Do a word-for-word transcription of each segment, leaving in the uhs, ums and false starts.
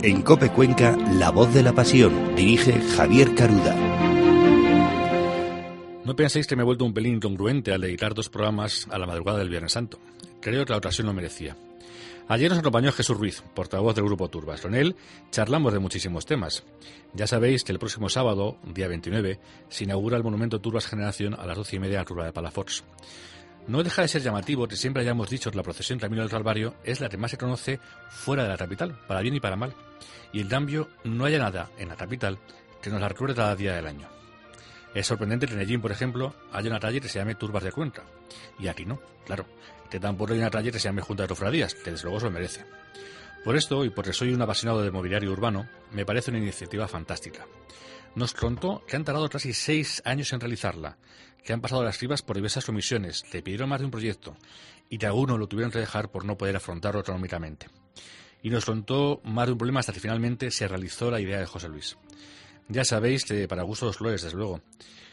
En COPE Cuenca, La Voz de la Pasión, dirige Javier Caruda. No penséis que me he vuelto un pelín incongruente al editar dos programas a la madrugada del Viernes Santo. Creo que la ocasión lo merecía. Ayer nos acompañó Jesús Ruiz, portavoz del Grupo Turbas. Con él charlamos de muchísimos temas. Ya sabéis que el próximo sábado, día veintinueve, se inaugura el monumento Turbas Generación a las doce y media en la curva de Palafox. No deja de ser llamativo que siempre hayamos dicho que la procesión Camino del Calvario es la que más se conoce fuera de la capital, para bien y para mal. Y en cambio, no haya nada en la capital que nos la recuerde cada día del año. Es sorprendente que en Ellín, por ejemplo, haya una calle que se llame Turbas de Cuenca. Y aquí no, claro. Que tampoco hay una calle que se llame Junta de Cofradías, que desde luego se lo merece. Por esto, y porque soy un apasionado del mobiliario urbano, me parece una iniciativa fantástica. Nos contó que han tardado casi seis años en realizarla, que han pasado las cribas por diversas comisiones, le pidieron más de un proyecto, y que algunos lo tuvieron que dejar por no poder afrontarlo económicamente. Y nos contó más de un problema hasta que finalmente se realizó la idea de José Luis. Ya sabéis que para gusto los colores, desde luego.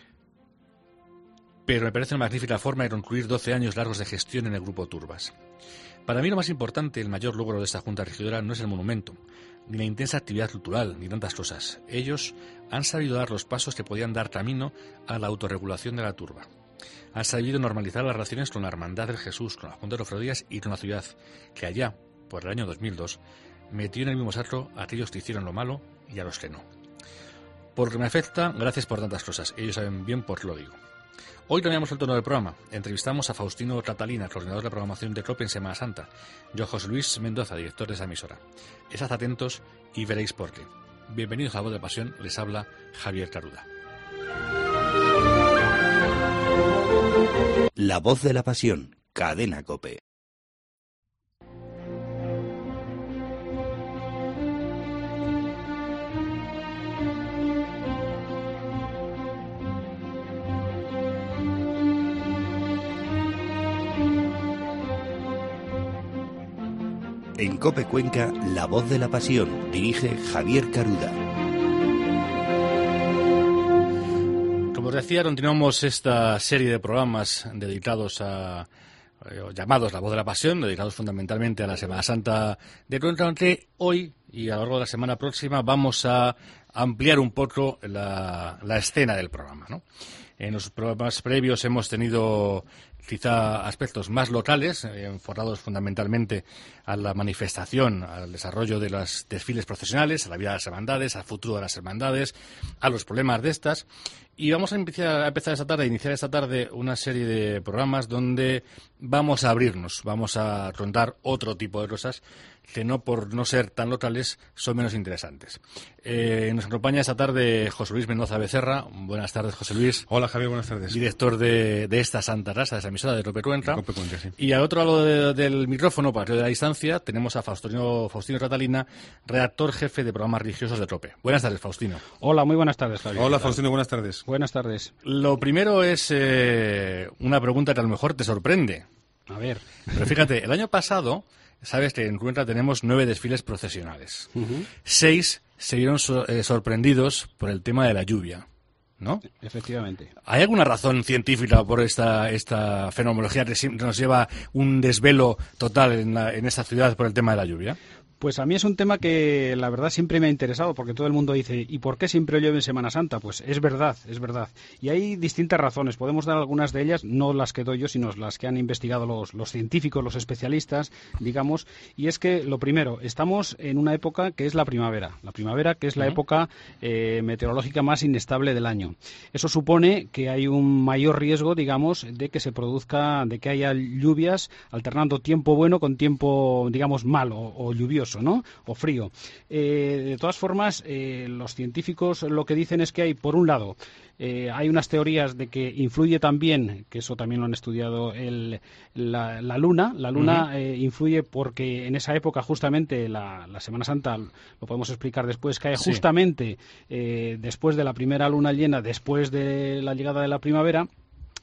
Pero me parece una magnífica forma de concluir doce años largos de gestión en el Grupo Turbas. Para mí lo más importante, el mayor logro de esta Junta Regidora no es el monumento, ni la intensa actividad cultural, ni tantas cosas. Ellos han sabido dar los pasos que podían dar camino a la autorregulación de la turba. Han sabido normalizar las relaciones con la Hermandad del Jesús, con la Junta de Cofradías y con la ciudad, que allá, por el año dos mil dos, metió en el mismo saco a aquellos que hicieron lo malo y a los que no. Por lo que me afecta, gracias por tantas cosas. Ellos saben bien por qué lo digo. Hoy cambiamos el tono del programa. Entrevistamos a Faustino Catalina, coordinador de la programación de COPE en Semana Santa. Yo, José Luis Mendoza, director de esa emisora. Estad atentos y veréis por qué. Bienvenidos a La Voz de la Pasión. Les habla Javier Caruda. La Voz de la Pasión, Cadena COPE. En COPE Cuenca, La Voz de la Pasión, dirige Javier Caruda. Como os decía, continuamos esta serie de programas dedicados a, eh, llamados La Voz de la Pasión, dedicados fundamentalmente a la Semana Santa de Cuenca, aunque hoy y a lo largo de la semana próxima vamos a ampliar un poco la, la escena del programa, ¿no? En los programas previos hemos tenido quizá aspectos más locales, eh, enfocados fundamentalmente a la manifestación, al desarrollo de los desfiles procesionales, a la vida de las hermandades, al futuro de las hermandades, a los problemas de estas. Y vamos a empezar, a empezar esta tarde, a iniciar esta tarde una serie de programas donde vamos a abrirnos, vamos a contar otro tipo de cosas que no por no ser tan locales son menos interesantes. Eh, nos acompaña esta tarde José Luis Mendoza Becerra. Buenas tardes, José Luis. Hola, Javier, buenas tardes. Director de, de esta Santa Casa, de esa emisora de COPE Cuenca. COPE Cuenca, sí. Y al otro lado de, del micrófono, para que de la distancia, tenemos a Faustino, Faustino Catalina, redactor jefe de programas religiosos de COPE. Buenas tardes, Faustino. Hola, muy buenas tardes, Javier. Hola, Faustino, buenas tardes. Buenas tardes. Lo primero es eh, una pregunta que a lo mejor te sorprende. A ver. Pero fíjate, el año pasado, sabes que en Cuenca tenemos nueve desfiles procesionales. Uh-huh. Seis se vieron so, eh, sorprendidos por el tema de la lluvia, ¿no? Efectivamente. ¿Hay alguna razón científica por esta esta fenomenología que nos lleva un desvelo total en, la, en esta ciudad por el tema de la lluvia? Pues a mí es un tema que la verdad siempre me ha interesado, porque todo el mundo dice, ¿y por qué siempre llueve en Semana Santa? Pues es verdad, es verdad. Y hay distintas razones, podemos dar algunas de ellas, no las que doy yo, sino las que han investigado los, los científicos, los especialistas, digamos, y es que, lo primero, estamos en una época que es la primavera, la primavera que es la uh-huh. época eh, meteorológica más inestable del año. Eso supone que hay un mayor riesgo, digamos, de que se produzca, de que haya lluvias alternando tiempo bueno con tiempo, digamos, malo o lluvioso, ¿no? O frío. Eh, de todas formas, eh, los científicos lo que dicen es que hay, por un lado, eh, hay unas teorías de que influye también, que eso también lo han estudiado, el, la, la luna. La luna uh-huh. eh, influye porque en esa época, justamente, la, la Semana Santa, lo podemos explicar después, cae sí. justamente eh, después de la primera luna llena, después de la llegada de la primavera.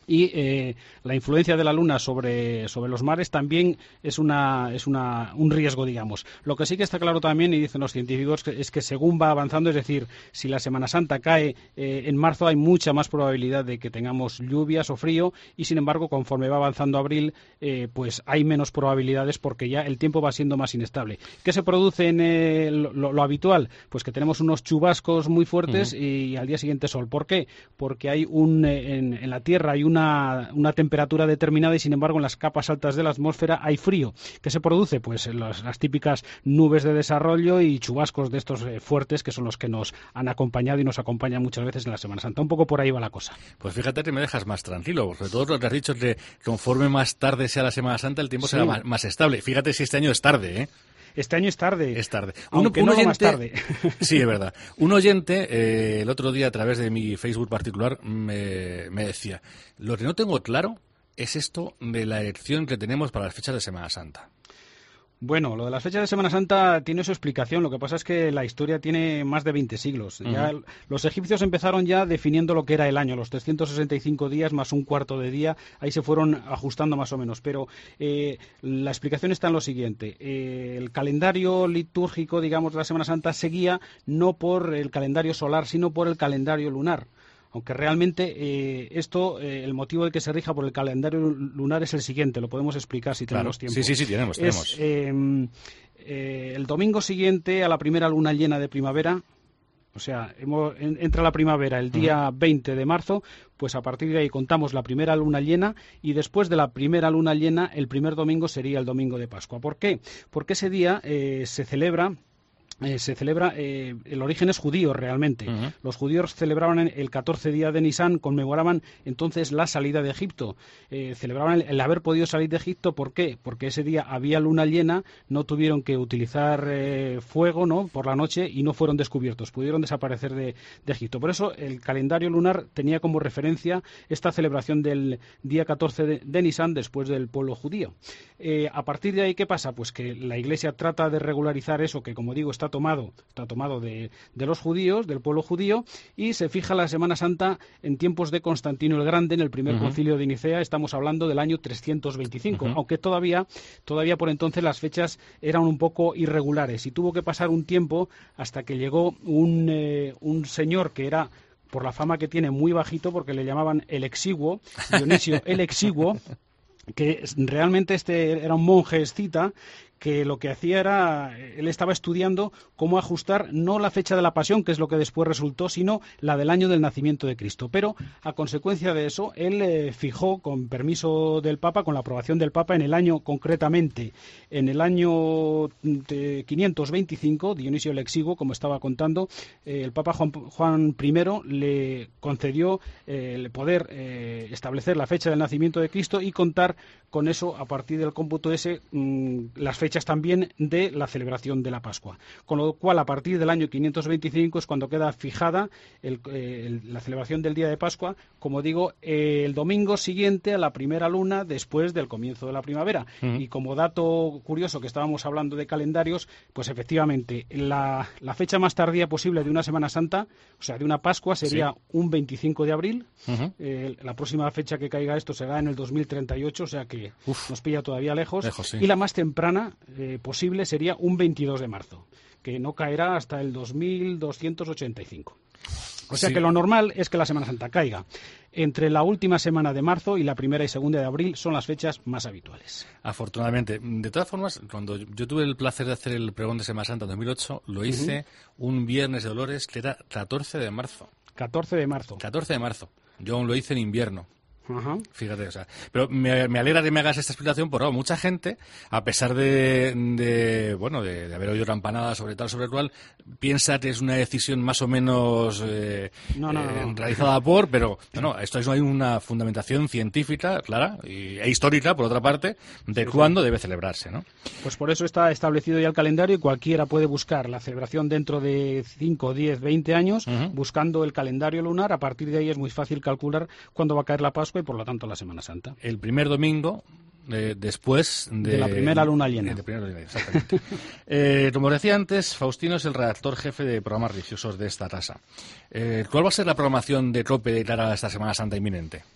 y eh, la influencia de la Luna sobre, sobre los mares también es una es una un riesgo, digamos. Lo que sí que está claro también, y dicen los científicos, que es que según va avanzando, es decir, si la Semana Santa cae eh, en marzo, hay mucha más probabilidad de que tengamos lluvias o frío, y sin embargo, conforme va avanzando abril, eh, pues hay menos probabilidades porque ya el tiempo va siendo más inestable. ¿Qué se produce en eh, lo, lo habitual? Pues que tenemos unos chubascos muy fuertes uh-huh. y al día siguiente sol. ¿Por qué? Porque hay un eh, en, en la Tierra hay un Una, una temperatura determinada y sin embargo en las capas altas de la atmósfera hay frío. ¿Qué se produce? Pues las, las típicas nubes de desarrollo y chubascos de estos eh, fuertes, que son los que nos han acompañado y nos acompañan muchas veces en la Semana Santa. Un poco por ahí va la cosa. Pues fíjate que me dejas más tranquilo, porque todo lo que has dicho es que conforme más tarde sea la Semana Santa el tiempo sí. será más, más estable. Fíjate si este año es tarde, ¿eh? Este año es tarde. Es tarde. Aunque un, un no oyente, más tarde. Sí, es verdad. Un oyente, eh, el otro día, a través de mi Facebook particular, me, me decía, lo que no tengo claro es esto de la elección que tenemos para las fechas de Semana Santa. Bueno, lo de las fechas de Semana Santa tiene su explicación. Lo que pasa es que la historia tiene más de veinte siglos. Uh-huh. Ya los egipcios empezaron ya definiendo lo que era el año, los trescientos sesenta y cinco días más un cuarto de día. Ahí se fueron ajustando más o menos. Pero eh, la explicación está en lo siguiente. Eh, el calendario litúrgico, digamos, de la Semana Santa seguía no por el calendario solar, sino por el calendario lunar. Aunque realmente eh, esto, eh, el motivo de que se rija por el calendario lunar es el siguiente, lo podemos explicar si claro. tenemos tiempo. Sí, sí, sí, tenemos, tenemos. Es, eh, eh, el domingo siguiente a la primera luna llena de primavera, o sea, hemos, en, entra la primavera el día uh-huh. veinte de marzo, pues a partir de ahí contamos la primera luna llena y después de la primera luna llena, el primer domingo sería el domingo de Pascua. ¿Por qué? Porque ese día eh, se celebra... Eh, se celebra, eh, el origen es judío realmente. Uh-huh. Los judíos celebraban el catorce día de Nisan, conmemoraban entonces la salida de Egipto. Eh, celebraban el, el haber podido salir de Egipto, ¿por qué? Porque ese día había luna llena, no tuvieron que utilizar eh, fuego, ¿no?, por la noche y no fueron descubiertos, pudieron desaparecer de, de Egipto. Por eso el calendario lunar tenía como referencia esta celebración del día catorce de, de Nisan después del pueblo judío. Eh, a partir de ahí, ¿qué pasa? Pues que la Iglesia trata de regularizar eso, que como digo está tomado, está tomado de, de los judíos, del pueblo judío, y se fija la Semana Santa en tiempos de Constantino el Grande, en el primer uh-huh. concilio de Nicea. Estamos hablando del año trescientos veinticinco, uh-huh. aunque todavía, todavía por entonces las fechas eran un poco irregulares y tuvo que pasar un tiempo hasta que llegó un, eh, un señor que era, por la fama que tiene, muy bajito, porque le llamaban el Exiguo, Dionisio el Exiguo, que realmente este era un monje escita que lo que hacía era, él estaba estudiando cómo ajustar no la fecha de la pasión, que es lo que después resultó, sino la del año del nacimiento de Cristo. Pero a consecuencia de eso, él eh, fijó, con permiso del Papa, con la aprobación del Papa, en el año concretamente, en el año de quinientos veinticinco, Dionisio el Exiguo, como estaba contando, eh, el Papa Juan, Juan primero le concedió eh, el poder eh, establecer la fecha del nacimiento de Cristo y contar con eso, a partir del cómputo ese, mmm, las fechas también de la celebración de la Pascua. Con lo cual, a partir del año quinientos veinticinco es cuando queda fijada el, eh, el, la celebración del día de Pascua, como digo, eh, el domingo siguiente a la primera luna después del comienzo de la primavera. Uh-huh. Y como dato curioso, que estábamos hablando de calendarios, pues efectivamente, la, la fecha más tardía posible de una Semana Santa, o sea, de una Pascua, sería sí. un veinticinco de abril. Uh-huh. Eh, la próxima fecha que caiga esto será en el dos mil treinta y ocho, o sea que Uf. nos pilla todavía lejos. lejos sí. Y la más temprana Eh, posible sería un veintidós de marzo, que no caerá hasta el dos mil doscientos ochenta y cinco. O sea sí. que lo normal es que la Semana Santa caiga entre la última semana de marzo y la primera y segunda de abril, son las fechas más habituales. Afortunadamente. De todas formas, cuando yo tuve el placer de hacer el pregón de Semana Santa en dos mil ocho, lo hice uh-huh. un viernes de Dolores que era catorce de marzo. catorce de marzo. catorce de marzo. Yo aún lo hice en invierno. Uh-huh. Fíjate, o sea, pero me, me alegra que me hagas esta explicación porque, claro, mucha gente, a pesar de, de bueno, de, de haber oído campanadas sobre tal, sobre cual, piensa que es una decisión más o menos eh, no, no, eh, no. realizada por, pero no, esto es, hay una fundamentación científica, clara, y, e histórica, por otra parte, de sí, cuándo sí. debe celebrarse, ¿no? Pues por eso está establecido ya el calendario y cualquiera puede buscar la celebración dentro de cinco, diez, veinte años, uh-huh. buscando el calendario lunar. A partir de ahí es muy fácil calcular cuándo va a caer la Pascua y por lo tanto la Semana Santa. El primer domingo eh, después de, de la primera luna llena. De, de primera luna, exactamente. eh, como decía antes, Faustino es el redactor jefe de programas religiosos de esta casa. Eh, ¿Cuál va a ser la programación de COPE de cara a esta Semana Santa inminente?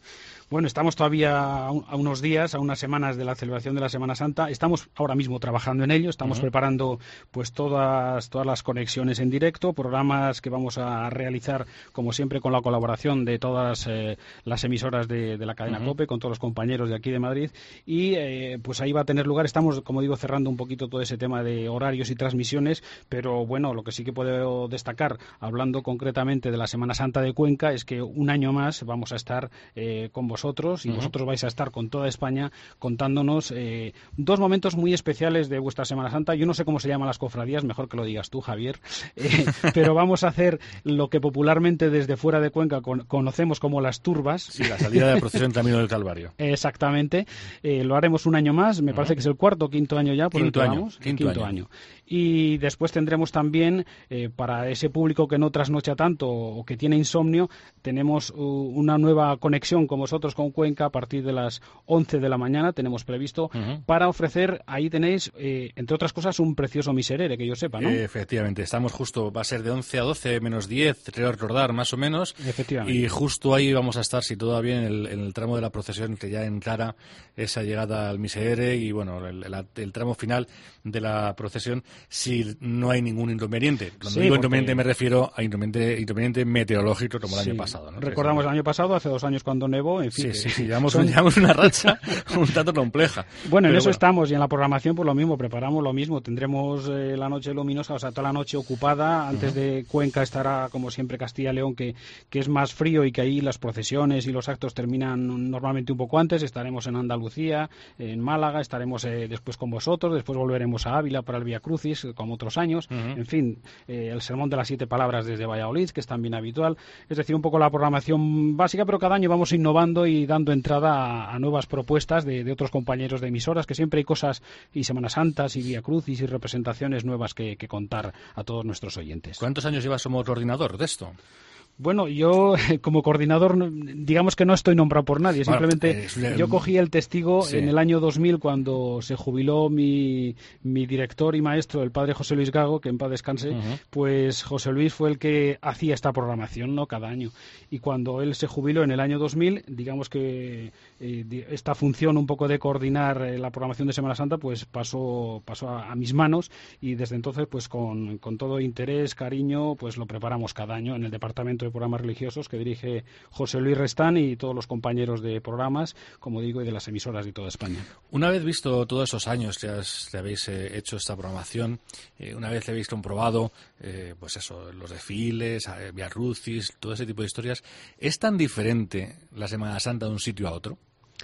Bueno, estamos todavía a, un, a unos días, a unas semanas de la celebración de la Semana Santa. Estamos ahora mismo trabajando en ello, estamos uh-huh. preparando pues todas, todas las conexiones en directo, programas que vamos a realizar, como siempre, con la colaboración de todas eh, las emisoras de, de la cadena uh-huh. COPE, con todos los compañeros de aquí de Madrid. Y eh, pues ahí va a tener lugar, estamos, como digo, cerrando un poquito todo ese tema de horarios y transmisiones, pero bueno, lo que sí que puedo destacar, hablando concretamente de la Semana Santa de Cuenca, es que un año más vamos a estar eh, con vosotros y uh-huh. vosotros vais a estar con toda España contándonos eh, dos momentos muy especiales de vuestra Semana Santa. Yo no sé cómo se llaman las cofradías, mejor que lo digas tú, Javier, eh, pero vamos a hacer lo que popularmente desde fuera de Cuenca con, conocemos como las turbas. Sí, la salida de la procesión Camino del Calvario. Exactamente. Eh, lo haremos un año más, me uh-huh. parece que es el cuarto o quinto año ya por quinto el que año, vamos. Quinto, quinto año. año. Y después tendremos también, eh, para ese público que no trasnocha tanto o que tiene insomnio, tenemos uh, una nueva conexión con vosotros con Cuenca a partir de las once de la mañana, tenemos previsto, uh-huh. para ofrecer, ahí tenéis, eh, entre otras cosas, un precioso miserere, que yo sepa, ¿no? Eh, efectivamente, estamos justo, va a ser de once a doce menos diez, creo recordar, más o menos. Efectivamente. Y justo ahí vamos a estar, si todo va bien, en el, en el tramo de la procesión que ya encara esa llegada al miserere y, bueno, el, el, el tramo final de la procesión, si no hay ningún inconveniente. Cuando sí, digo porque... inconveniente me refiero a inconveniente, inconveniente meteorológico como el sí. año pasado, ¿no? Recordamos el año pasado, hace dos años cuando nevó, en fin. Sí, que... sí, sí, llevamos, son... llevamos una racha un tanto compleja. Bueno, en Pero eso bueno. estamos, y en la programación pues lo mismo, preparamos lo mismo, tendremos eh, la noche luminosa, o sea, toda la noche ocupada, antes uh-huh. de Cuenca estará como siempre Castilla y León, que, que es más frío y que ahí las procesiones y los actos terminan normalmente un poco antes, estaremos en Andalucía, en Málaga, estaremos eh, después con vosotros, después volveremos a Ávila para el Vía Crucis, como otros años, uh-huh. en fin, eh, el sermón de las siete palabras desde Valladolid, que es también habitual, es decir, un poco la programación básica, pero cada año vamos innovando y dando entrada a, a nuevas propuestas de, de otros compañeros de emisoras, que siempre hay cosas y Semanas Santas y Vía Crucis y representaciones nuevas que, que contar a todos nuestros oyentes. ¿Cuántos años llevas como coordinador de esto? Bueno, yo como coordinador, digamos que no estoy nombrado por nadie, simplemente bueno, eh, yo cogí el testigo sí. en el año dos mil cuando se jubiló mi, mi director y maestro, el padre José Luis Gago, que en paz descanse, uh-huh. pues José Luis fue el que hacía esta programación, ¿no?, cada año. Y cuando él se jubiló en el año dos mil, digamos que eh, esta función un poco de coordinar eh, la programación de Semana Santa, pues pasó, pasó a, a mis manos y desde entonces, pues con, con todo interés, cariño, pues lo preparamos cada año en el departamento de programas religiosos que dirige José Luis Restán y todos los compañeros de programas, como digo, y de las emisoras de toda España. Una vez visto todos esos años que, has, que habéis eh, hecho esta programación, eh, una vez le habéis comprobado, eh, pues eso, los desfiles, eh, Vía Crucis, todo ese tipo de historias, ¿es tan diferente la Semana Santa de un sitio a otro?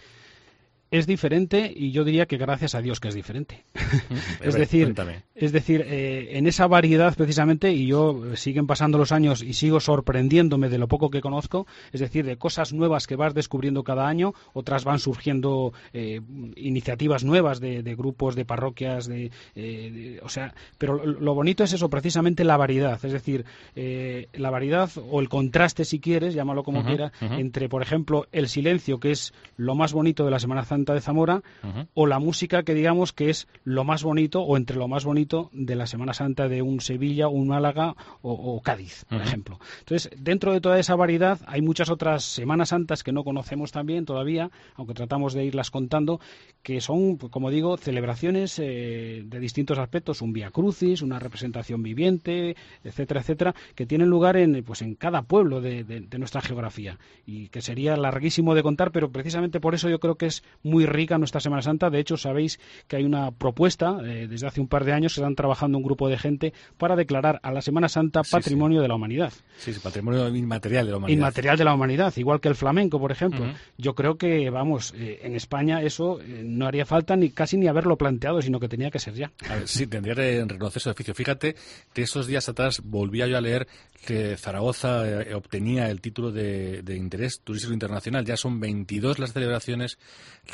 Es diferente y yo diría que gracias a Dios que es diferente. es, decir, es decir, eh, en esa variedad precisamente, y yo eh, siguen pasando los años y sigo sorprendiéndome de lo poco que conozco, es decir, de cosas nuevas que vas descubriendo cada año, otras van surgiendo eh, iniciativas nuevas de, de grupos, de parroquias, de, eh, de, o sea, pero lo, lo bonito es eso, precisamente la variedad, es decir, eh, la variedad o el contraste, si quieres, llámalo como uh-huh, quieras, uh-huh. entre, por ejemplo, el silencio, que es lo más bonito de la Semana Santa de Zamora, uh-huh. o la música que digamos que es lo más bonito o entre lo más bonito de la Semana Santa de un Sevilla, un Málaga o, o Cádiz, por uh-huh. ejemplo. Entonces, dentro de toda esa variedad hay muchas otras Semanas Santas que no conocemos también todavía, aunque tratamos de irlas contando, que son, como digo, celebraciones eh, de distintos aspectos, un Vía Crucis, una representación viviente, etcétera, etcétera, que tienen lugar en, pues, en cada pueblo de, de, de nuestra geografía y que sería larguísimo de contar, pero precisamente por eso yo creo que es muy rica nuestra Semana Santa. De hecho, sabéis que hay una propuesta eh, desde hace un par de años que están trabajando un grupo de gente para declarar a la Semana Santa sí, Patrimonio sí. de la Humanidad. Sí, sí, Patrimonio inmaterial de la humanidad. Inmaterial de la humanidad, igual que el flamenco, por ejemplo. Uh-huh. Yo creo que, vamos, eh, en España eso eh, no haría falta ni casi ni haberlo planteado, sino que tenía que ser ya. A ver, sí, tendría que reconocer su oficio. Fíjate que esos días atrás volvía yo a leer que Zaragoza eh, obtenía el título de, de interés turístico internacional. Ya son veintidós las celebraciones que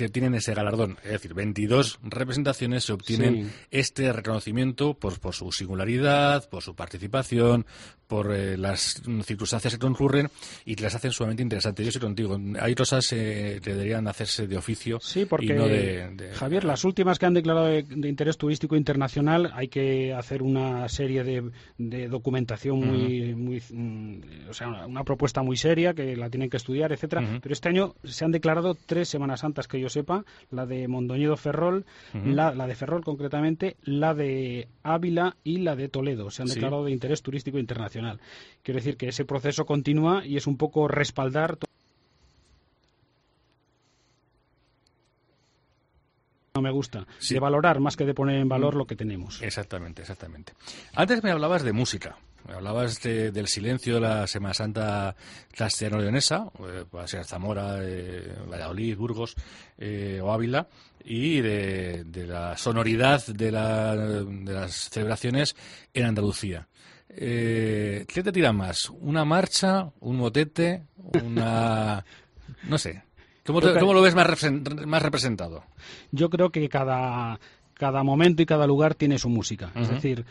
que tienen ese galardón. Es decir, veintidós representaciones se obtienen sí. este reconocimiento por, por su singularidad, por su participación, por eh, las circunstancias que concurren y que las hacen sumamente interesantes. Yo soy contigo. Hay cosas eh, que deberían hacerse de oficio sí, porque, y no de, de... Javier, las últimas que han declarado de, de interés turístico internacional hay que hacer una serie de, de documentación muy, uh-huh. muy mm, o sea, una, una propuesta muy seria que la tienen que estudiar, etcétera. Uh-huh. Pero este año se han declarado tres Semanas Santas que yo sepa, la de Mondoñedo Ferrol, uh-huh. la, la de Ferrol concretamente, la de Ávila y la de Toledo. Se han sí. declarado de interés turístico internacional. Quiero decir que ese proceso continúa y es un poco respaldar. No me gusta, sí. de valorar más que de poner en valor lo que tenemos. Exactamente, exactamente. Antes me hablabas de música. Me hablabas de, del silencio de la Semana Santa castellano-leonesa, eh, puede ser Zamora, eh, Valladolid, Burgos eh, o Ávila, y de, de la sonoridad de, la, de las celebraciones en Andalucía. Eh, ¿Qué te tira más? ¿Una marcha? ¿Un motete? ¿Una...? No sé. ¿Cómo, te, ¿Cómo lo ves más, represent, más representado? Yo creo que cada... Cada momento y cada lugar tiene su música. Uh-huh. Es decir,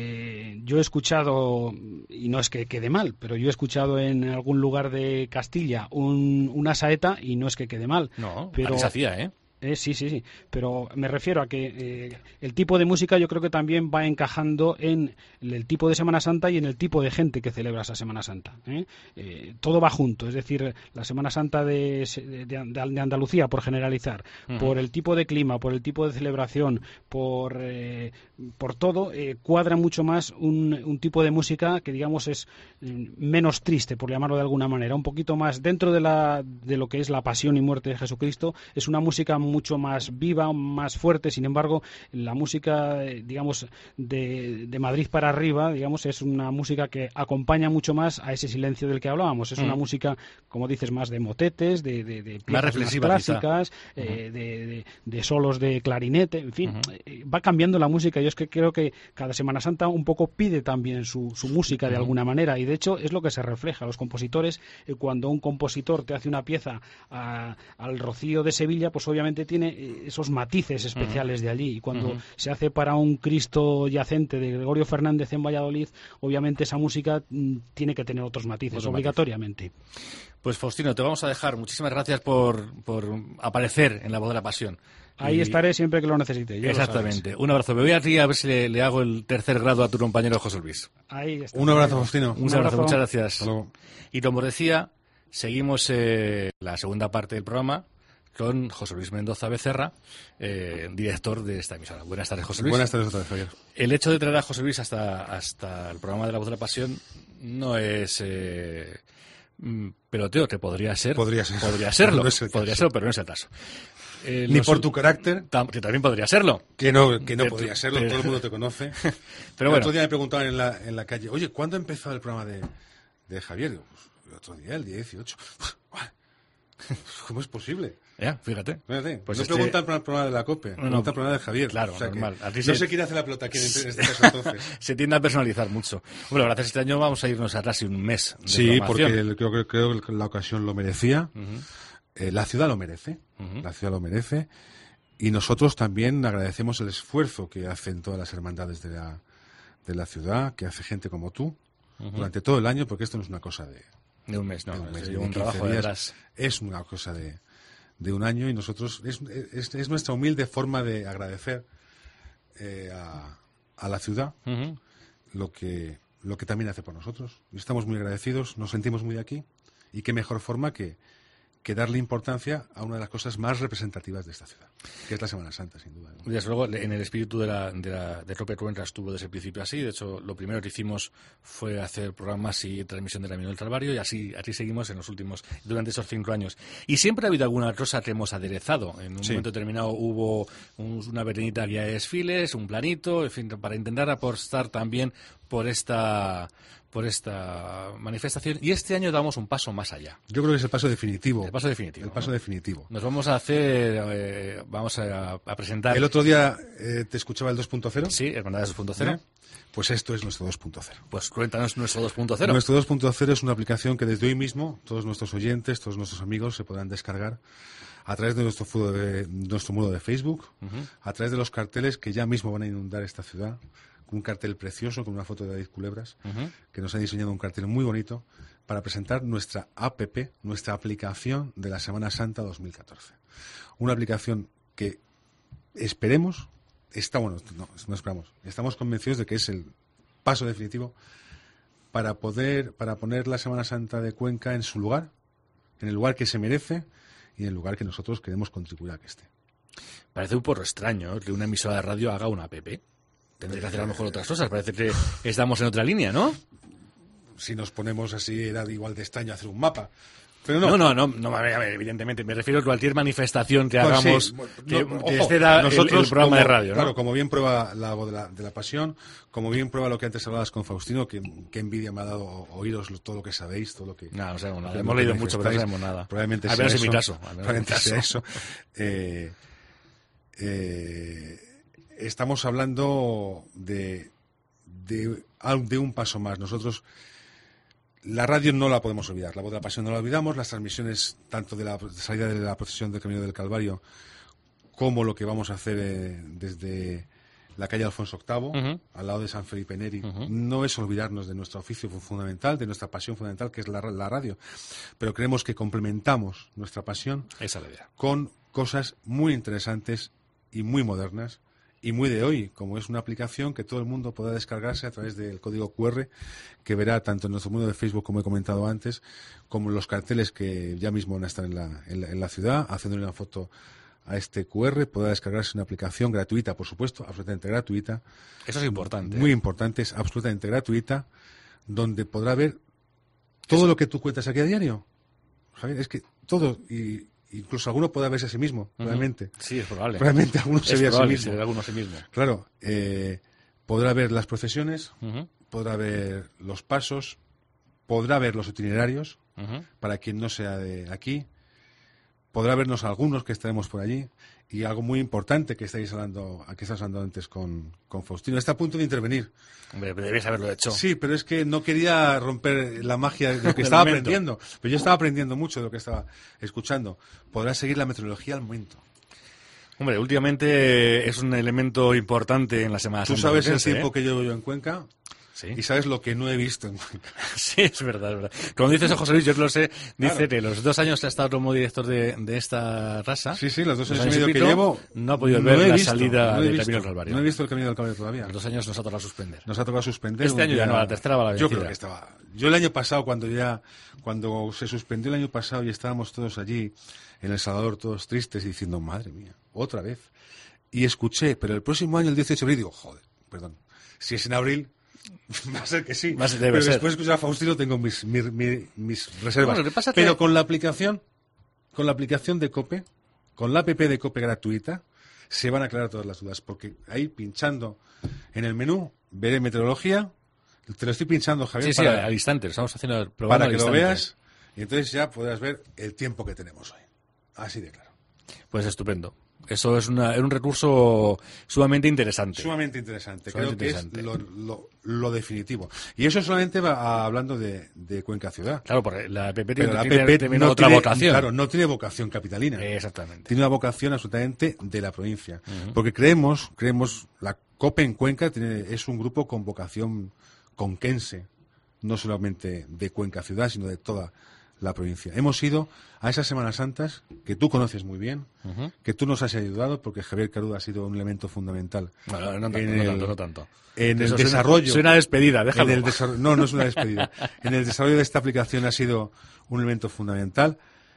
eh, yo he escuchado, y no es que quede mal, pero yo he escuchado en algún lugar de Castilla un, una saeta y no es que quede mal. No, pero se hacía, ¿eh? Eh, sí, sí, sí, pero me refiero a que eh, el tipo de música yo creo que también va encajando en el tipo de Semana Santa y en el tipo de gente que celebra esa Semana Santa. ¿eh? Eh, todo va junto, es decir, la Semana Santa de, de, de Andalucía, por generalizar, uh-huh. por el tipo de clima, por el tipo de celebración, por, eh, por todo, eh, cuadra mucho más un, un tipo de música que, digamos, es menos triste, por llamarlo de alguna manera, un poquito más dentro de, la, de lo que es la pasión y muerte de Jesucristo. Es una música mucho más viva, más fuerte. Sin embargo, la música, digamos, de, de Madrid para arriba, digamos, es una música que acompaña mucho más a ese silencio del que hablábamos. Es mm. una música, como dices, más de motetes, de, de, de más reflexiva, más clásicas, uh-huh. eh, de, de, de solos de clarinete, en fin, uh-huh. eh, va cambiando la música. Yo es que creo que cada Semana Santa un poco pide también su, su música de uh-huh. alguna manera, y de hecho es lo que se refleja. Los compositores, eh, cuando un compositor te hace una pieza a, al Rocío de Sevilla, pues obviamente tiene esos matices especiales uh-huh. de allí, y cuando uh-huh. se hace para un Cristo yacente de Gregorio Fernández en Valladolid, obviamente esa música mm, tiene que tener otros matices, Otro obligatoriamente. Matiz. Pues Faustino, te vamos a dejar. Muchísimas gracias por, por aparecer en La Voz de la Pasión. Ahí y... estaré siempre que lo necesite. Exactamente. Un abrazo. Me voy a ti a ver si le, le hago el tercer grado a tu compañero José Luis. Ahí está. Un abrazo, Faustino. Un, Un abrazo. abrazo, muchas gracias. Y como decía, seguimos eh, la segunda parte del programa con José Luis Mendoza Becerra, eh, director de esta emisora. Buenas tardes, José Luis. Buenas tardes otra vez, Javier. El hecho de traer a José Luis hasta, hasta el programa de La Voz de la Pasión no es eh, peloteo, que podría ser. Podría ser. Podría serlo, no podría serlo, pero no es el caso. Eh, Ni por tu carácter. Tam, que también podría serlo. Que no, que no podría serlo, pero, todo el mundo te conoce. Pero el bueno. otro día me preguntaban en la, en la calle, oye, ¿cuándo ha empezado el programa de, de Javier? Digo, pues, el otro día, el día dieciocho. ¿Cómo es posible? Ya, fíjate. Fíjate. Pues no este... preguntan por el programa de la COPE, no, preguntan no, por el programa de Javier. Claro, o sea normal. No se... se quiere hacer la pelota aquí en este caso entonces. Se tiende a personalizar mucho. Bueno, gracias, este año vamos a irnos a casi un mes de Sí, porque el, creo, que, creo que la ocasión lo merecía. Uh-huh. Eh, la ciudad lo merece. Uh-huh. La ciudad lo merece. Y nosotros también agradecemos el esfuerzo que hacen todas las hermandades de la, de la ciudad, que hace gente como tú, uh-huh. durante todo el año, porque esto no es una cosa de... De un mes, no. De un, mes, de de un trabajo días, detrás. Es una cosa de, de un año, y nosotros es, es, es nuestra humilde forma de agradecer eh, a, a la ciudad uh-huh. lo que lo que también hace por nosotros. Y estamos muy agradecidos, nos sentimos muy de aquí, y qué mejor forma que, que darle importancia a una de las cosas más representativas de esta ciudad, que es la Semana Santa, sin duda. Desde luego, en el espíritu de la de, la, de Cope Cuenca estuvo desde el principio así. De hecho, lo primero que hicimos fue hacer programas y transmisión del Camino del Calvario, y así, así seguimos en los últimos, durante esos cinco años. Y siempre ha habido alguna cosa que hemos aderezado. En un sí. momento determinado hubo un, una verenita guía de desfiles, un planito, en fin, para intentar apostar también por esta por esta manifestación, y este año damos un paso más allá. Yo creo que es el paso definitivo. El paso definitivo. El paso ¿no? definitivo. Nos vamos a hacer, eh, vamos a, a presentar... El otro día eh, te escuchaba el dos punto cero. Sí, Hermandades dos punto cero. ¿Eh? Pues esto es nuestro dos punto cero. Pues cuéntanos nuestro dos punto cero. Nuestro dos punto cero es una aplicación que desde hoy mismo todos nuestros oyentes, todos nuestros amigos se podrán descargar a través de nuestro, furo de, nuestro muro de Facebook, uh-huh. a través de los carteles que ya mismo van a inundar esta ciudad, con un cartel precioso, con una foto de David Culebras, uh-huh. que nos ha diseñado un cartel muy bonito para presentar nuestra app, nuestra aplicación de la Semana Santa dos mil catorce. Una aplicación que esperemos, está bueno, no, no esperamos, estamos convencidos de que es el paso definitivo para poder, para poner la Semana Santa de Cuenca en su lugar, en el lugar que se merece y en el lugar que nosotros queremos contribuir a que esté. Parece un poco extraño que una emisora de radio haga una app. Tendría que hacer a lo mejor otras cosas. Parece que estamos en otra línea, ¿no? Si nos ponemos así, era igual de extraño hacer un mapa. Pero no, no, no, no, no a ver, evidentemente. Me refiero a cualquier manifestación que pues hagamos sí, que, no, que ojo, exceda nosotros, el, el programa como, de radio, ¿no? Claro, como bien prueba la voz de la, de la pasión, como bien prueba lo que antes hablabas con Faustino, que, que envidia me ha dado oíros todo lo que sabéis, todo lo que... No, no sabemos nada. Hemos leído mucho, pero no sabemos nada. Probablemente al menos en mi caso. Probablemente sea eso. Eh, eh, estamos hablando de, de, de un paso más. Nosotros, la radio no la podemos olvidar, la voz de la pasión no la olvidamos, las transmisiones tanto de la salida de la procesión del Camino del Calvario como lo que vamos a hacer eh, desde la calle Alfonso octavo, uh-huh. al lado de San Felipe Neri, uh-huh. no es olvidarnos de nuestro oficio fundamental, de nuestra pasión fundamental, que es la, la radio, pero creemos que complementamos nuestra pasión Esa la idea. con cosas muy interesantes y muy modernas y muy de hoy, como es una aplicación que todo el mundo podrá descargarse a través del código cu erre que verá tanto en nuestro muro de Facebook, como he comentado antes, como en los carteles que ya mismo van a estar en la, en la, en la ciudad, haciéndole una foto a este cu erre, podrá descargarse una aplicación gratuita, por supuesto, absolutamente gratuita. Eso es importante. Muy importante, es absolutamente gratuita, donde podrá ver todo Eso. lo que tú cuentas aquí a diario. Javier, es que todo, y incluso alguno podrá verse a sí mismo, uh-huh. realmente. Sí, es probable. Realmente alguno se ve a sí mismo. Se alguno a sí mismo. Claro, eh, podrá ver las procesiones, uh-huh. podrá ver los pasos, podrá ver los itinerarios, uh-huh. para quien no sea de aquí, podrá vernos algunos que estaremos por allí, y algo muy importante que estáis hablando, que estás hablando antes con, con Faustino, está a punto de intervenir. Hombre, debes haberlo hecho. Sí, pero es que no quería romper la magia de lo que estaba aprendiendo. Pero yo estaba aprendiendo mucho de lo que estaba escuchando. Podrás seguir la meteorología al momento. Hombre, últimamente es un elemento importante en la Semana Santa. Tú sabes el tiempo ¿eh? que llevo yo en Cuenca. Sí. Y sabes lo que no he visto en Cuenca. Sí, es verdad, es verdad. Como dices José Luis, yo lo sé, dice claro. que los dos años que ha estado como director de, de esta raza, sí, sí, los dos años, años y medio pito, que llevo, no ha podido no ver la visto, salida no del visto, Camino del Calvario. No he visto el Camino del Calvario todavía. Los dos años nos ha tocado suspender. Nos ha tocado suspender. Este año día, ya no, la tercera va la vencida. Yo creo que estaba. Yo el año pasado, cuando ya, cuando se suspendió el año pasado y estábamos todos allí en El Salvador, todos tristes y diciendo, madre mía, otra vez. Y escuché, pero el próximo año, el dieciocho de abril, digo, joder, perdón, si es en abril, va a ser que sí. Más pero ser. después de escuchar a Faustino tengo mis, mis, mis, mis reservas. Bueno, pasa pero que... con la aplicación, con la aplicación de COPE, con la app de COPE gratuita, se van a aclarar todas las dudas, porque ahí pinchando en el menú, veré meteorología, te lo estoy pinchando, Javier, sí, para, sí, al instante, lo estamos haciendo el para que instante. Lo veas, y entonces ya podrás ver el tiempo que tenemos hoy. Así de claro. Pues estupendo. Eso es, una, es un recurso sumamente interesante. Sumamente interesante. Sumamente Creo interesante. que es lo, lo, lo definitivo. Y eso solamente va hablando de, de Cuenca Ciudad. Claro, porque la app tiene, Pero la tiene, app tiene no otra tiene, vocación. Claro, no tiene vocación capitalina. Eh, exactamente. Tiene una vocación absolutamente de la provincia. Uh-huh. Porque creemos, creemos, la COPE en Cuenca tiene, es un grupo con vocación conquense. No solamente de Cuenca Ciudad, sino de toda la provincia. Hemos ido a esas Semanas Santas que tú conoces muy bien, uh-huh. que tú nos has ayudado, porque Javier Caruda ha sido un elemento fundamental. Bueno, no tanto, en no el, tanto, no tanto. En Eso el suena, desarrollo. Suena despedida, déjalo. En el desarrollo, no, no es una despedida. En el desarrollo de esta aplicación ha sido un elemento fundamental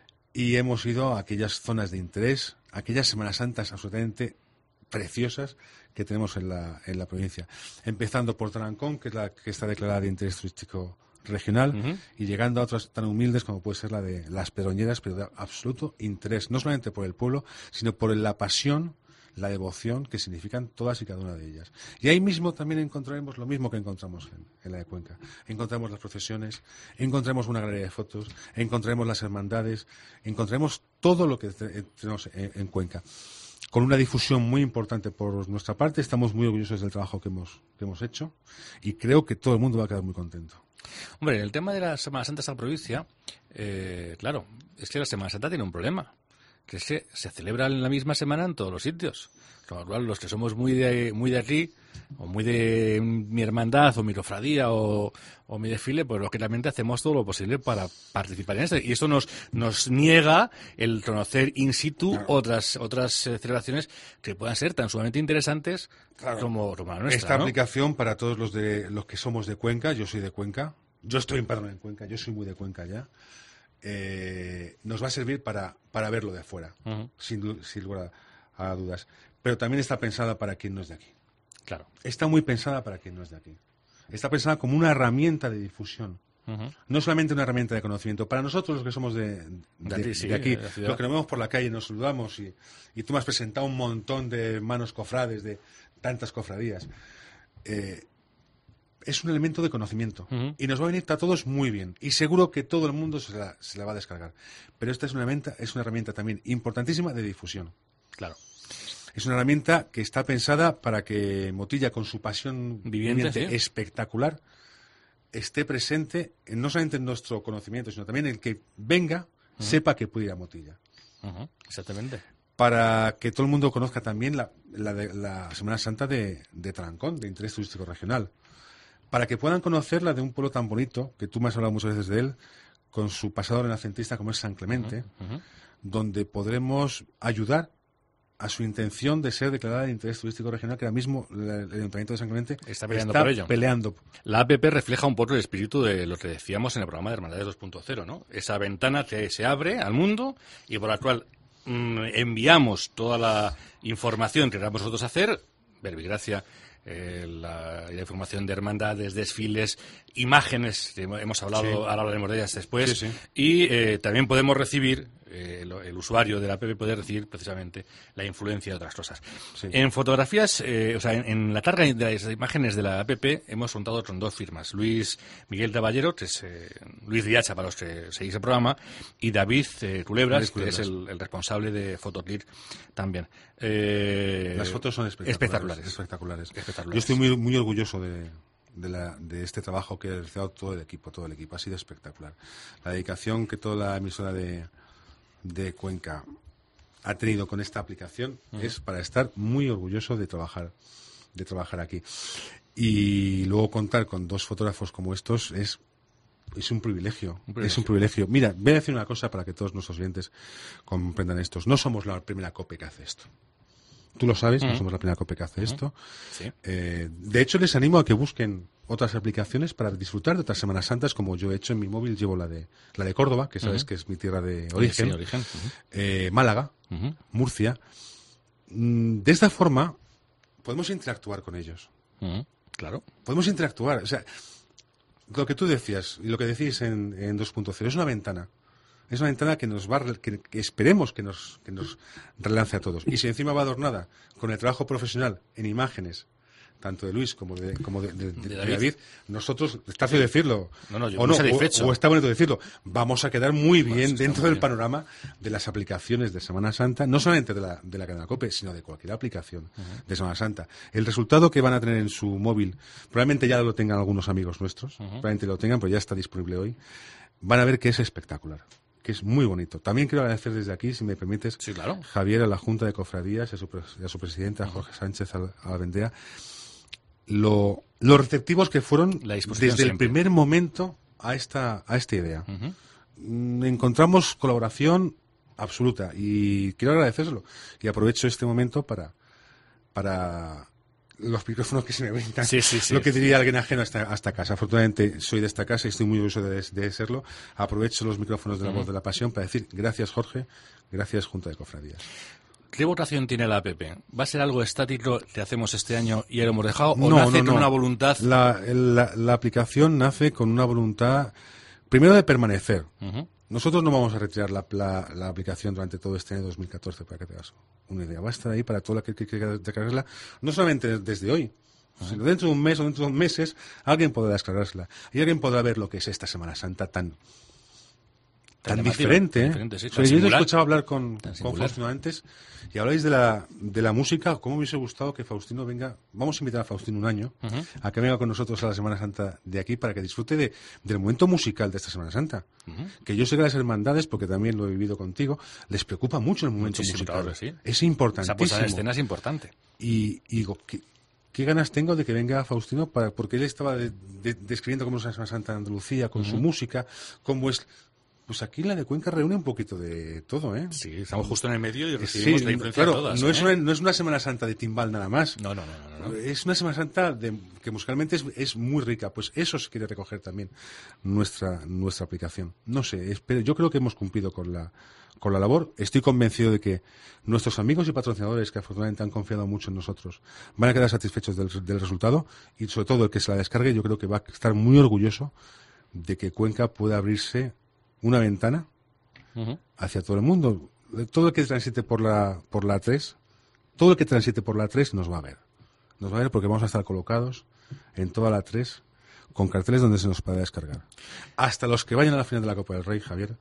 y hemos ido a aquellas zonas de interés, aquellas Semanas Santas absolutamente preciosas que tenemos en la, en la provincia. Empezando por Tarancón, que es la que está declarada de interés turístico regional, uh-huh. y llegando a otras tan humildes como puede ser la de Las Pedroñeras, pero de absoluto interés, no solamente por el pueblo, sino por la pasión, la devoción que significan todas y cada una de ellas. Y ahí mismo también encontraremos lo mismo que encontramos en, en la de Cuenca. Encontramos las procesiones, encontraremos una galería de fotos, encontraremos las hermandades, encontraremos todo lo que tenemos en, en Cuenca. Con una difusión muy importante por nuestra parte, estamos muy orgullosos del trabajo que hemos, que hemos hecho y creo que todo el mundo va a quedar muy contento. Hombre, en el tema de la Semana Santa de esta provincia, eh, claro, es que la Semana Santa tiene un problema, que es que se celebra en la misma semana en todos los sitios. Con lo cual, los que somos muy de, muy de aquí, o muy de mi hermandad, o mi cofradía, o, o mi desfile, pues lógicamente hacemos todo lo posible para participar en esto. Y esto nos, nos niega el conocer in situ claro. otras otras eh, celebraciones que puedan ser tan sumamente interesantes claro. como, como la nuestra. Esta ¿no? aplicación para todos los de los que somos de Cuenca, yo soy de Cuenca, yo estoy empadronado en Cuenca, yo soy muy de Cuenca ya, eh, nos va a servir para, para verlo de afuera, uh-huh. sin, sin lugar a, a dudas. Pero también está pensada para quien no es de aquí. Claro. Está muy pensada para quien no es de aquí. Está pensada como una herramienta de difusión. Uh-huh. No solamente una herramienta de conocimiento. Para nosotros, los que somos de, de, de aquí, sí, de aquí de los que nos vemos por la calle, nos saludamos y, y tú me has presentado un montón de hermanos cofrades, de tantas cofradías. Eh, es un elemento de conocimiento. Uh-huh. Y nos va a venir a todos muy bien. Y seguro que todo el mundo se la, se la va a descargar. Pero esta es una herramienta, es una herramienta también importantísima de difusión. Claro. Es una herramienta que está pensada para que Motilla, con su pasión viviente, viviente ¿sí? espectacular, esté presente en, no solamente en nuestro conocimiento, sino también en el que venga, uh-huh. sepa que puede ir a Motilla. Uh-huh. Exactamente. Para que todo el mundo conozca también la, la, de, la Semana Santa de, de Tarancón, de interés turístico regional. Para que puedan conocerla de un pueblo tan bonito, que tú me has hablado muchas veces de él, con su pasado renacentista como es San Clemente, uh-huh. Uh-huh. donde podremos ayudar a su intención de ser declarada de interés turístico regional, que ahora mismo el Ayuntamiento de San Clemente está peleando está por ello. Peleando. La A P P refleja un poco el espíritu de lo que decíamos en el programa de Hermandades dos punto cero, ¿no? Esa ventana que se abre al mundo y por la cual mmm, enviamos toda la información que queramos nosotros hacer, verbigracia, eh, la, la información de hermandades, desfiles, imágenes, que hemos hablado, sí. ahora hablaremos de ellas después, sí, sí. y eh, también podemos recibir, eh, el, el usuario de la A P P puede recibir precisamente la influencia de otras cosas. Sí. En fotografías, eh, o sea, en, en la carga de las imágenes de la A P P hemos contado con dos firmas, Luis Miguel Caballero, que es eh, Luis Riacha para los que seguís el programa, y David eh, Culebras, Culebras, que es el, el responsable de Fotoclick también. Eh, Las fotos son espectaculares. Espectaculares. espectaculares. espectaculares. Yo estoy muy, muy orgulloso de, de, la, de este trabajo que ha realizado todo el equipo, todo el equipo. Ha sido espectacular. La dedicación que toda la emisora de, de Cuenca ha tenido con esta aplicación uh-huh. es para estar muy orgulloso de trabajar, de trabajar aquí. Y luego contar con dos fotógrafos como estos es Es un privilegio, un privilegio, es un privilegio. Mira, voy a decir una cosa para que todos nuestros oyentes comprendan esto. No somos la primera COPE que hace esto. Tú lo sabes, uh-huh. no somos la primera COPE que hace uh-huh. esto. Sí. Eh, de hecho, les animo a que busquen otras aplicaciones para disfrutar de otras Semanas Santas, como yo he hecho en mi móvil. Llevo la de la de Córdoba, que sabes uh-huh. que es mi tierra de origen. Sí, origen. Uh-huh. Eh, Málaga, uh-huh. Murcia. De esta forma, podemos interactuar con ellos. Uh-huh. Claro. Podemos interactuar. O sea, lo que tú decías y lo que decís en, en dos punto cero es una ventana. Es una ventana que nos va, que, que esperemos que nos, que nos relance a todos. Y si encima va adornada con el trabajo profesional en imágenes, tanto de Luis como de, como de, de, de, de David. David, nosotros, está feo decirlo, no, no, yo o, no, o, o está bonito decirlo, vamos a quedar muy bien pues dentro muy del bien. panorama de las aplicaciones de Semana Santa, no solamente de la, de la cadena COPE, sino de cualquier aplicación uh-huh. de Semana Santa. El resultado que van a tener en su móvil, probablemente ya lo tengan algunos amigos nuestros, uh-huh. probablemente lo tengan, pero ya está disponible hoy, van a ver que es espectacular, que es muy bonito. También quiero agradecer desde aquí, si me permites, sí, claro. Javier, a la Junta de Cofradías y a su, a su presidenta, Jorge uh-huh. Sánchez Alvendea, lo, lo receptivos que fueron desde siempre. el primer momento a esta, a esta idea. Uh-huh. Encontramos colaboración absoluta y quiero agradecérselo. Y aprovecho este momento para, para los micrófonos que se me brindan. Sí, sí, sí, lo que sí. diría alguien ajeno a esta, a esta casa. Afortunadamente soy de esta casa y estoy muy orgulloso de, de serlo. Aprovecho los micrófonos de la uh-huh. voz de la pasión para decir gracias, Jorge, gracias, Junta de Cofradías. ¿Qué votación tiene la A P P? ¿Va a ser algo estático que hacemos este año y ya lo hemos dejado? ¿O no, nace no, no. con una voluntad? La, la, la aplicación nace con una voluntad, primero, de permanecer. Uh-huh. nosotros no vamos a retirar la, la, la aplicación durante todo este año dos mil catorce, para que te hagas una idea. Va a estar ahí para todo el que quiera descargarla, no solamente desde hoy, uh-huh. sino dentro de un mes o dentro de dos meses, alguien podrá descargársela. Y alguien podrá ver lo que es esta Semana Santa tan... Tan, tan diferente, ¿eh? diferente sí, o sea, yo te he escuchado hablar con, con Faustino antes y habláis de la, de la música. ¿Cómo me hubiese gustado que Faustino venga? Vamos a invitar a Faustino un año uh-huh. a que venga con nosotros a la Semana Santa de aquí para que disfrute de, del momento musical de esta Semana Santa. Uh-huh. Que yo sé que a las hermandades, porque también lo he vivido contigo, les preocupa mucho el momento Muchísimo musical. Claro, sí. Es importantísimo. Esa puesta en escena es importante. Y, y digo, ¿qué, qué ganas tengo de que venga Faustino? Para, porque él estaba de, de, describiendo cómo es la Semana Santa de Andalucía, con uh-huh. su música, cómo es... Pues aquí la de Cuenca reúne un poquito de todo, ¿eh? Sí, estamos justo en el medio y recibimos sí, la influencia claro, de todas. No, ¿eh? es una, no es una Semana Santa de timbal nada más. No, no, no. no, no. Es una Semana Santa de, que musicalmente es, es muy rica. Pues eso se quiere recoger también nuestra nuestra aplicación. No sé, espero, yo creo que hemos cumplido con la con la labor. Estoy convencido de que nuestros amigos y patrocinadores, que afortunadamente han confiado mucho en nosotros, van a quedar satisfechos del, del resultado, y sobre todo el que se la descargue, yo creo que va a estar muy orgulloso de que Cuenca pueda abrirse una ventana Uh-huh. hacia todo el mundo. Todo el que transite por la por la A tres, todo el que transite por la A tres nos va a ver. Nos va a ver porque vamos a estar colocados en toda la A tres con carteles donde se nos pueda descargar. Hasta los que vayan a la final de la Copa del Rey, Javier,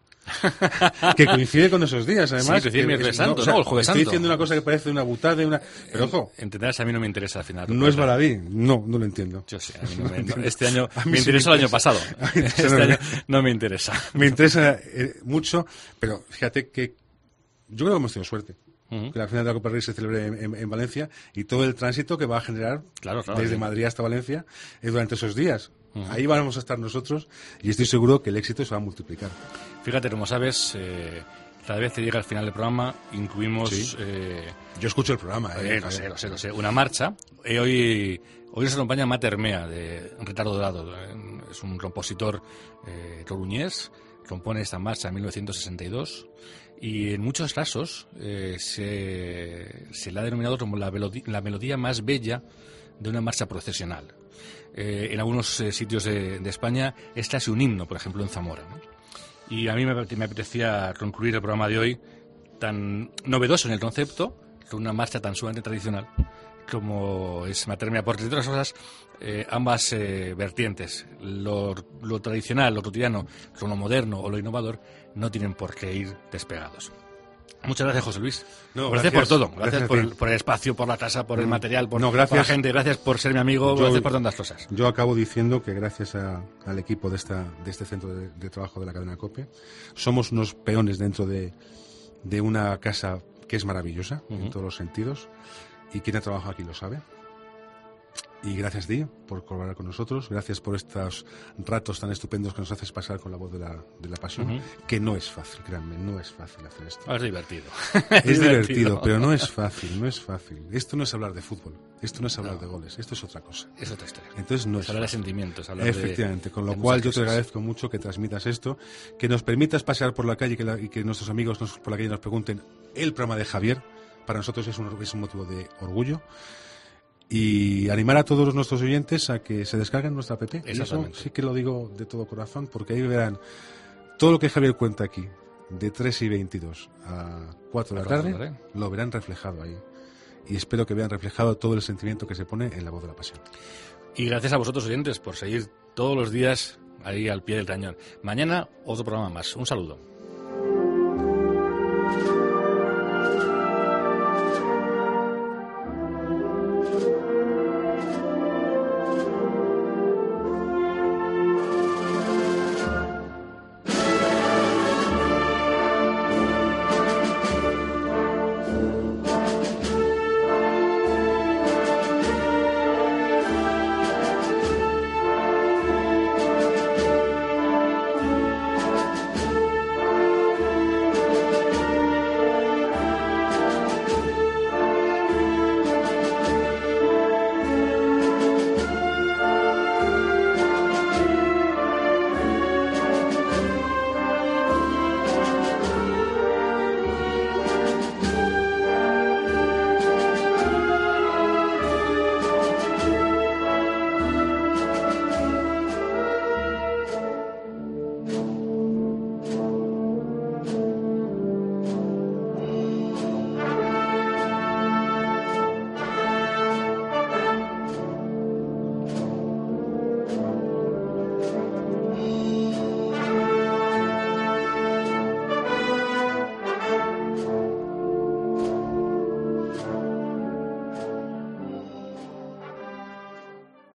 que coincide con esos días, además. Sí, que que es, Santo, no, o sea, ¿no? El Jueves Estoy Santo. diciendo una cosa que parece una butada, una... pero ojo. Entenderás, a mí no me interesa al final. No es baladí, no, no lo entiendo. Yo sé, a mí no me, no, este año me interesó el año pasado. Este no, año no me interesa. Me interesa eh, mucho, pero fíjate que yo creo que hemos tenido suerte. Uh-huh. Que la final de la Copa del Rey se celebre en, en, en Valencia, y todo el tránsito que va a generar claro, claro, desde sí. Madrid hasta Valencia eh, durante esos días. Uh-huh. Ahí vamos a estar nosotros, y estoy seguro que el éxito se va a multiplicar. Fíjate, como sabes, eh, cada vez que llega al final del programa incluimos... Sí. Eh, Yo escucho el programa. Eh, eh, lo sé, lo sé, lo sé. Una marcha. Eh, hoy, hoy nos acompaña Mater Mea, de Retardo Dorado. Eh, es un compositor eh, coruñés. Compone esta marcha en mil novecientos sesenta y dos. Y en muchos casos eh, se, se la ha denominado como la, melodía, la melodía más bella de una marcha procesional. Eh, en algunos eh, sitios de, de España es casi un himno, por ejemplo en Zamora, ¿no? Y a mí me, me apetecía concluir el programa de hoy tan novedoso en el concepto, con una marcha tan sumamente tradicional como es Mater Mea, porque de otras cosas, eh, ambas eh, vertientes, lo, lo tradicional, lo cotidiano, con lo moderno o lo innovador, no tienen por qué ir despegados. Muchas gracias, José Luis. No, gracias, gracias por todo. Gracias, gracias por, el, por el espacio, por la casa, por el material, por, no, gracias. por la gente. Gracias por ser mi amigo. Yo, gracias por tantas cosas. Yo acabo diciendo que gracias a, al equipo de esta de este centro de, de trabajo de la cadena COPE, somos unos peones dentro de, de una casa que es maravillosa, uh-huh. en todos los sentidos, y quien ha trabajado aquí lo sabe. Y gracias, Di, por colaborar con nosotros. Gracias por estos ratos tan estupendos que nos haces pasar con la voz de la, de la pasión. Uh-huh. Que no es fácil, créanme, no es fácil hacer esto. Oh, es divertido. Es, es divertido, pero no es fácil, no es fácil. Esto no es hablar de fútbol, esto no es hablar no. de goles, esto es otra cosa. Es otra historia. Entonces no es, es hablar fácil. de sentimientos, hablar Efectivamente, de, con lo de cual yo cosas. te agradezco mucho que transmitas esto, que nos permitas pasear por la calle que la, y que nuestros amigos nos, por la calle nos pregunten el programa de Javier. Para nosotros es un, es un motivo de orgullo. Y animar a todos nuestros oyentes a que se descarguen nuestra app. Y eso sí que lo digo de todo corazón, porque ahí verán todo lo que Javier cuenta aquí, de tres y veintidós a cuatro de la tarde, lo verán reflejado ahí. Y espero que vean reflejado todo el sentimiento que se pone en la voz de la pasión. Y gracias a vosotros, oyentes, por seguir todos los días ahí al pie del cañón. Mañana otro programa más. Un saludo.